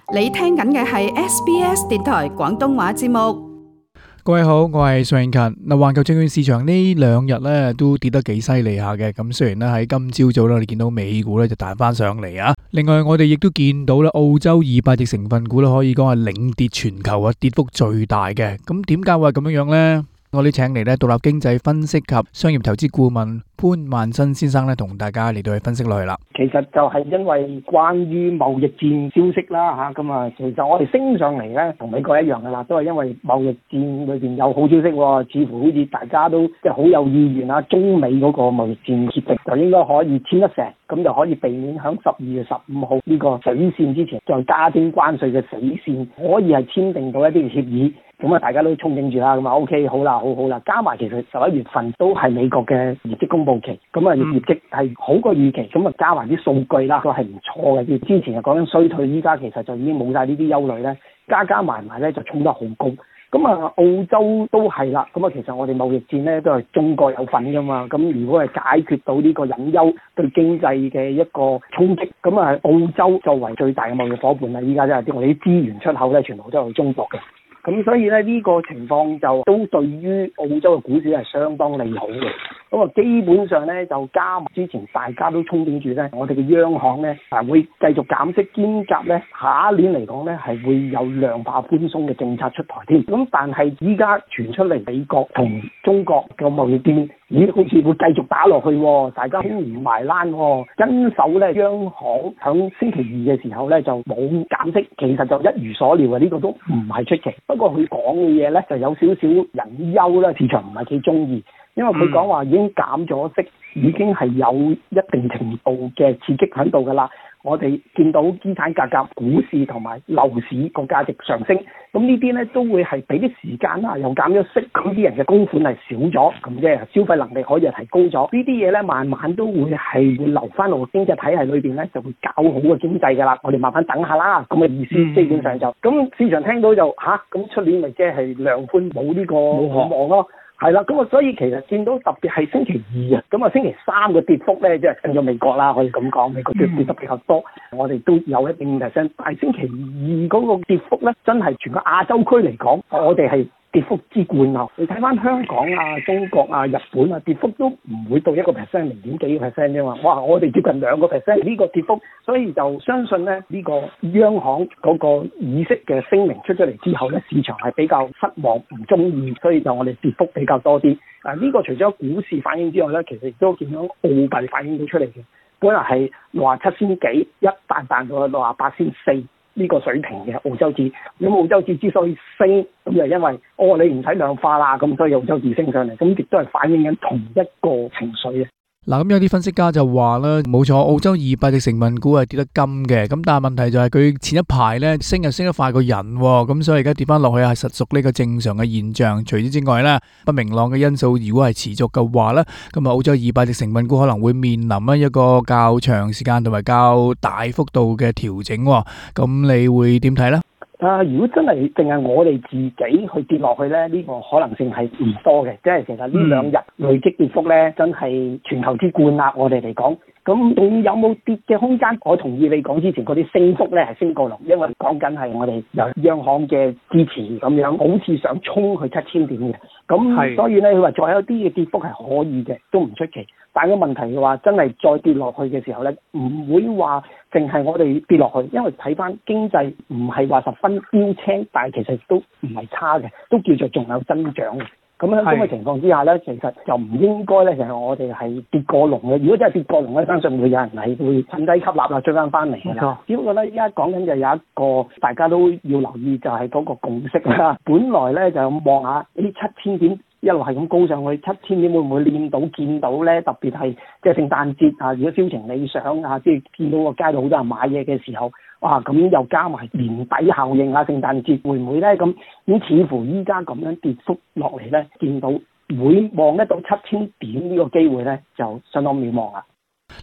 你聽緊嘅係 SBS 電台廣東話節目。 各位好，我係尚勤。環球證券市場呢兩日咧都跌得幾犀利下嘅。咁雖然咧喺今朝早咧，你見到美股咧就彈翻上嚟啊。另外我哋亦都見到咧澳洲200隻成分股咧可以講係領跌全球啊，跌幅最大嘅。咁點解會係咁樣呢？我哋請嚟咧獨立經濟分析及商業投資顧問潘萬新先生咧，同大家嚟到去分析落去啦。 其實就係因為關於貿易戰消息啦嚇，咁啊，其實我哋升上嚟咧，同美國一樣噶啦，都係因為貿易戰裏邊有好消息喎，似乎好似大家都即係好有意願啊，中美嗰個貿易戰協定就應該可以簽得成，咁就可以避免響12月15號呢個死線之前再加徵關稅嘅死線，可以係簽訂到一啲協議。咁啊，大家都憧憬住啦，咁啊 OK 好啦，好啦，加埋其實11月份都係美國嘅業績公佈期，咁啊業績係好過預期，咁啊加埋啲數據啦，都係唔錯嘅。之前又講緊衰退，依家其實就已經冇晒呢啲憂慮咧，加埋咧就衝得好高。咁啊澳洲都係啦，咁啊其實我哋貿易戰咧都係中國有份噶嘛，咁如果係解決到呢個隱憂對經濟嘅一個衝擊，咁啊澳洲作為最大嘅貿易夥伴啊，依家真係我哋啲資源出口咧全部都係去中國嘅。咁所以咧呢個情況就都對於澳洲嘅股市係相當利好嘅。咁啊基本上咧就加埋之前大家都憧憬住咧，我哋嘅央行咧會繼續減息兼夾咧下一年嚟講咧係會有量化寬鬆嘅政策出台添。咁但係依家傳出嚟美國同中國嘅貿易戰好似會繼續打落去喎，大家唔埋欄喎。因手咧央行響星期二嘅時候咧就冇減息，其實就一如所料嘅，呢個都唔係出奇。不過佢講嘅嘢咧就有少少隱憂啦，市場唔係幾中意，因為佢講話已經減咗息，已經係有一定程度嘅刺激喺度㗎啦。我哋見到資產價格、股市同埋樓市個價值上升，咁呢啲咧都會係俾啲時間啦，又減咗息，咁啲人嘅供款係少咗，咁即係消費能力可以提高咗。呢啲嘢咧慢慢都會流翻落經濟體系裏邊咧，就會搞好個經濟㗎啦。我哋慢慢等下啦，咁嘅意思基本上就咁市場聽到就咁出年咪即係量寬冇呢個望咯。係啦，咁啊，所以其實見到特別係星期二啊，咁啊星期三嘅跌幅咧，即係跟咗美國啦，可以咁講，美國跌得比較多，我哋都有一定嘅升。但係星期二嗰個跌幅咧，真係全個亞洲區嚟講，我哋係跌幅之冠啊！你睇翻香港啊、中國啊、日本啊，跌幅都唔會到1%、0.幾個 percent 啫嘛。哇！我哋接近2%呢個跌幅，所以就相信咧呢個央行嗰個議息嘅聲明出咗嚟之後咧，市場係比較失望、唔中意，所以就我哋跌幅比較多啲。呢個除咗股市反映之外咧，其實亦都見到澳幣反映到出嚟嘅，本來係67仙幾，一彈到68仙4。呢個水平嘅澳洲紙，咁澳洲紙之所以升，咁就因為你唔使量化啦，咁所以澳洲紙升上嚟，咁亦都係反映緊同一個情緒嘅。 嗱，咁有啲分析家就話啦，冇錯，澳洲200隻成分股係跌得金嘅，咁但係問題就係佢前一排咧升又升得快過人，咁所以而家跌翻落去係實屬呢個正常嘅現象。除此之外咧，不明朗嘅因素如果係持續嘅話咧，咁啊澳洲200隻成分股可能會面臨一個較長時間同埋較大幅度嘅調整，咁你會點睇咧？ 如果真係淨係我哋自己去跌落去咧，呢個可能性係唔多嘅，即係其實呢兩日累積跌幅咧，真係全球之冠啦，我哋嚟講。咁仲有冇跌嘅空間？我同意你講之前嗰啲升幅咧係升過龍，因為講緊係我哋由央行嘅支持咁樣，好似想衝去7000點嘅。咁所以咧，佢話再有啲嘅跌幅係可以嘅，都唔出奇。但係個問題嘅話，真係再跌落去嘅時候咧，唔會話淨係我哋跌落去，因為睇翻經濟唔係話十分標青，但係其實都唔係差嘅，都叫做仲有增長嘅。咁喺咁嘅情況之下咧，其實就唔應該咧，就係我哋係跌過龍嘅。如果真係跌過龍咧，相信會有人係會趁低吸納啦，追翻翻嚟嘅啦。只不過咧，依家講緊就有一個大家都要留意，就係嗰個共識啦。本來咧就望下呢7000點一路係咁高上去，7000點會唔會見到咧？特別係即係聖誕節啊，如果銷情理想啊，即係見到個街度好多人買嘢嘅時候。哇！咁又加埋年底效應啊，聖誕節會唔會咧？咁似乎依家咁樣跌幅落嚟咧，見到會望得到7000點呢個機會咧，就相當渺茫啦。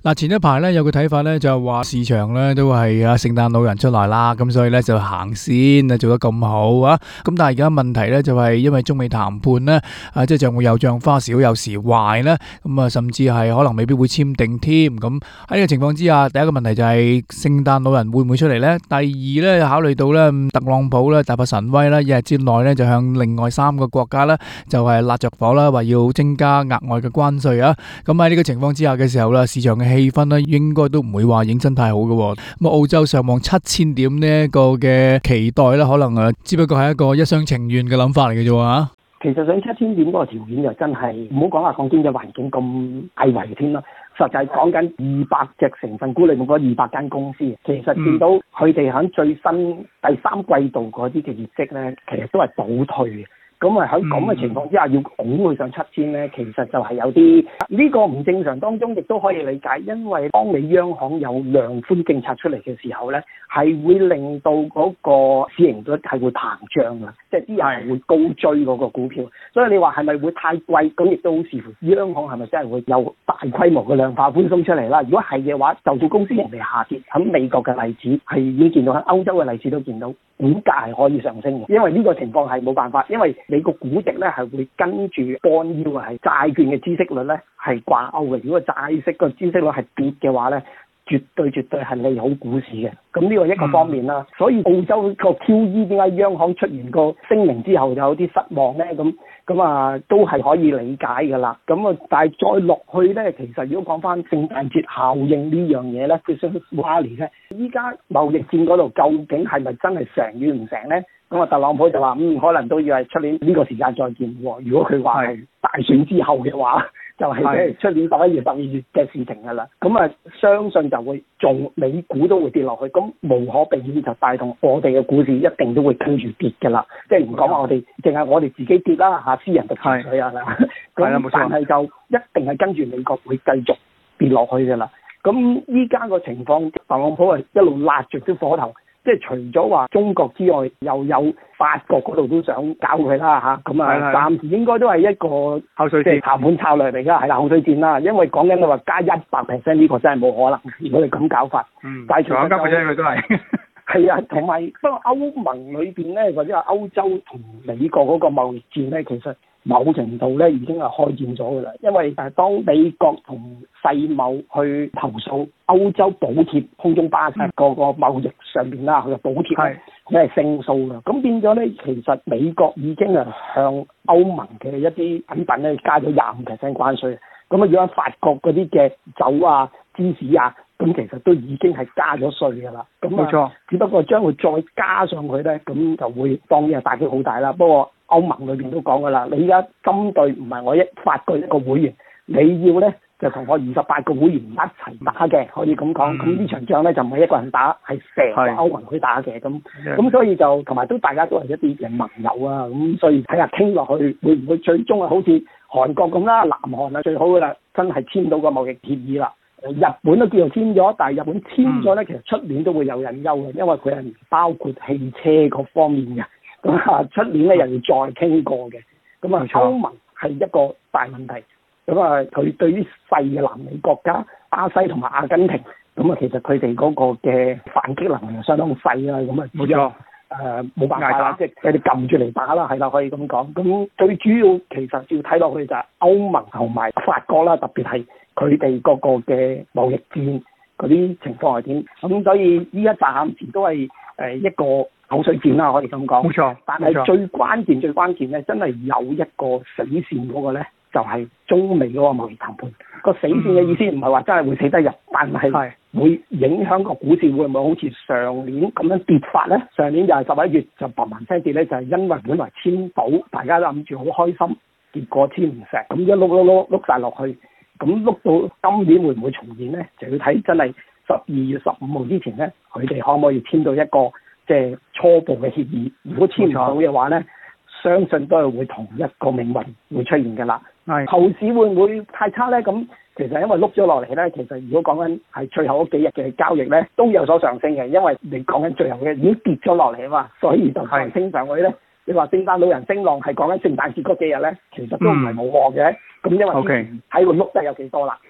嗱，前一排咧有個睇法咧就係話市場咧都係聖誕老人出來啦，咁所以咧就行先啊，做得咁好啊。咁但係而家問題咧就係因為中美談判咧即係就會有仗花少有時壞咧，咁甚至係可能未必會簽訂添。咁喺呢個情況之下，第一個問題就係聖誕老人會唔會出嚟咧？第二咧考慮到咧特朗普咧大發神威啦，一日之內咧就向另外3個國家咧就係辣着火啦，話要增加額外嘅關稅啊。咁喺呢個情況之下嘅時候啦，市場嘅氣氛咧應該都唔會話認真太好嘅。咁澳洲上望7000點呢一個嘅期待咧，可能只不過係一個一廂情願嘅諗法嚟嘅啫喎。 其實上7000點嗰個條件就真係唔好講話講經濟環境咁危危添啦，實際講緊200隻成分股裏面嗰200間公司，其實見到佢哋喺最新第3季度嗰啲嘅業績咧，其實都係倒退嘅。咁喺咁嘅情況之下，要拱佢上7000咧，其實就係有啲呢個唔正常當中，亦都可以理解，因為當你央行有量寬政策出嚟嘅時候咧，係會令到嗰個市盈率係會膨脹嘅，即係啲人係會高追嗰個股票。所以你話係咪會太貴？咁亦都好視乎央行係咪真係會有大規模嘅量化寬鬆出嚟啦。如果係嘅話，就算公司盈利下跌，喺美國嘅例子係已經見到，喺歐洲嘅例子都見到，股價係可以上升嘅。因為呢個情況係冇辦法，因為你個估值咧係會跟住bond yield係債券嘅孳息率咧係掛鈎嘅。如果債息個孳息率係跌嘅話咧，絕對係利好股市嘅。咁呢個一個方面啦。所以澳洲個 QE 點解央行出現個聲明之後就有啲失望咧？咁都係可以理解㗎啦。但係再落去咧，其實如果講翻聖誕節效應呢樣嘢咧 ，Christmas Rally 咧，依家貿易戰嗰度究竟係咪真係成與唔成咧？咁特朗普就話可能都要係出年呢個時間再見喎。如果佢話係大選之後嘅話，就係即係出年11月、12月嘅事情㗎啦。相信就會美股都會跌落去，咁無可避免就帶動我哋嘅股市一定都會跟住跌㗎啦。即係唔講話我哋淨係我哋自己跌啦嚇，私人嘅情緒啊啦。咁但係就一定係跟住美國會繼續跌落去㗎啦。咁依家個情況，特朗普係一路辣著啲火頭。即係除咗話中國之外，又有法國嗰度都想搞佢啦嚇，暫時應該都係一個口水戰，談判策略嚟㗎，係啦，口水戰啦。因為講緊你話加100%呢個真係冇可能，如果你咁搞法。但係除咗加嘅啫，佢都係。係啊，同埋不過歐盟裏邊咧，或者係歐洲同美國嗰個貿易戰咧，其實某程度咧已經係開戰咗㗎啦。因為當美國同世貿去投訴歐洲補貼空中巴士個貿易上邊啦，佢嘅補貼佢係勝訴㗎。咁變咗咧，其實美國已經係向歐盟嘅一啲品品咧加咗25% 關稅。咁如果法國嗰啲嘅酒啊、芝士啊，咁其實都已經係加咗稅㗎啦。冇錯，只不過將佢再加上去咧，咁就會當然係打擊好大啦。不過歐盟裏邊都講㗎啦，你而家針對唔係我發掘一個會員，你要咧就同我28個會員一齊打嘅，可以咁講。咁呢場仗咧就唔係一個人打，係成個歐盟去打嘅。咁所以就同埋大家都係一啲嘅盟友啊。咁所以睇下傾落去會唔會最終好似韓國咁啦，南韓啊最好㗎啦，真係簽到個貿易協議啦。日本都叫做簽咗，但係日本簽咗咧，其實出年都會有隱憂嘅，因為佢係唔包括汽車嗰方面嘅。出年咧又要再傾過嘅。歐盟係一個大問題。佢對於細嘅南美國家巴西同埋阿根廷，其實佢哋嗰個嘅反擊能力相當細啦。冇錯。冇辦法啦，即係佢哋撳住嚟打啦，係啦，可以咁講。咁最主要其實要睇落去就係歐盟同埋法國啦，特別係佢哋嗰個嘅貿易戰嗰啲情況係點。咁所以依家暫時都係一個口水戰啦，可以咁講。冇錯。但係最關鍵咧，真係有一個死線嗰個咧，就係中美嗰個貿易談判。個死線嘅意思唔係話真係會死得入，但係會影響個股市會唔會好似上年咁樣跌法咧？上年就係11月就嘭聲跌咧，就係因為本來簽到，大家都諗住好開心，結果簽唔成，咁一碌晒落去，咁碌到今年會唔會重現咧？就要睇真係12月15號之前咧，佢哋可唔可以簽到一個即係初步嘅協議？如果簽唔到嘅話咧，相信都係會同一個命運會出現㗎啦。後市會唔會太差咧？咁其實因為碌咗落嚟咧，其實如果講緊係最後嗰幾日嘅交易咧，都有所上升嘅。因為你講緊最後嘅已經跌咗落嚟啊嘛，所以就上升上去咧。你話聖誕老人升浪係講緊聖誕節嗰幾日咧，其實都唔係冇鑊嘅。咁因為喺度碌得有幾多啦。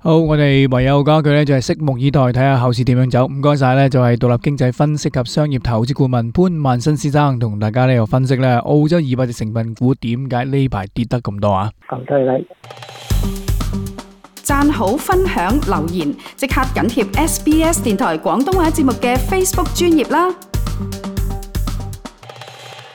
好，我哋唯有講一句咧，就係拭目以待，睇下後市點樣走。唔該晒咧，就係獨立經濟分析及商業投資顧問潘萬新先生同大家咧又分析咧澳洲200隻成分股點解呢排跌得咁多啊？ 多謝你。 讚好、分享、留言，即刻緊貼SBS 電台廣東話節目嘅 Facebook 專頁啦！